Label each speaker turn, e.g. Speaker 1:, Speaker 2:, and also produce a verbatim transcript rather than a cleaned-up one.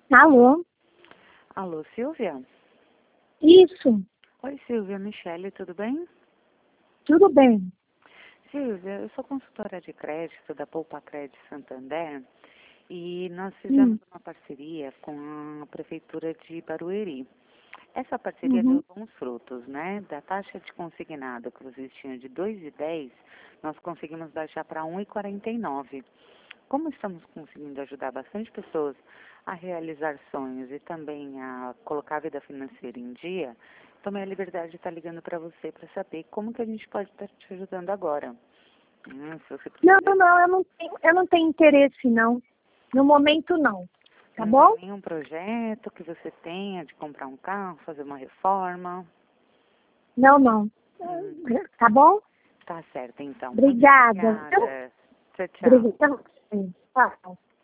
Speaker 1: Alô?
Speaker 2: Alô, Silvia?
Speaker 1: Isso,
Speaker 2: Oi, Silvia, Michele, tudo bem?
Speaker 1: tudo bem.
Speaker 2: Silvia, eu sou consultora de crédito da Poupa Crédito Santander e nós fizemos
Speaker 1: Hum,
Speaker 2: uma parceria com a Prefeitura de Barueri. Essa parceria
Speaker 1: uhum.
Speaker 2: deu bons frutos, né? Da taxa de consignado que vocês tinham de dois e dez, nós conseguimos baixar para um e quarenta e nove. Como estamos conseguindo ajudar bastante pessoas a realizar sonhos e também a colocar a vida financeira em dia, tomei a liberdade de estar ligando para você para saber como que a gente pode estar te ajudando agora. Hum, se você
Speaker 1: Não,
Speaker 2: precisa,
Speaker 1: não, eu não tenho, eu não tenho interesse, não. No momento, não. Tá
Speaker 2: não tem
Speaker 1: bom?
Speaker 2: nenhum projeto que você tenha de comprar um carro, fazer uma reforma?
Speaker 1: Não, não.
Speaker 2: Hum,
Speaker 1: Tá bom?
Speaker 2: tá certo, então. Muito
Speaker 1: Obrigada.
Speaker 2: obrigada. Tchau, tchau.
Speaker 1: Obrigada. Tchau.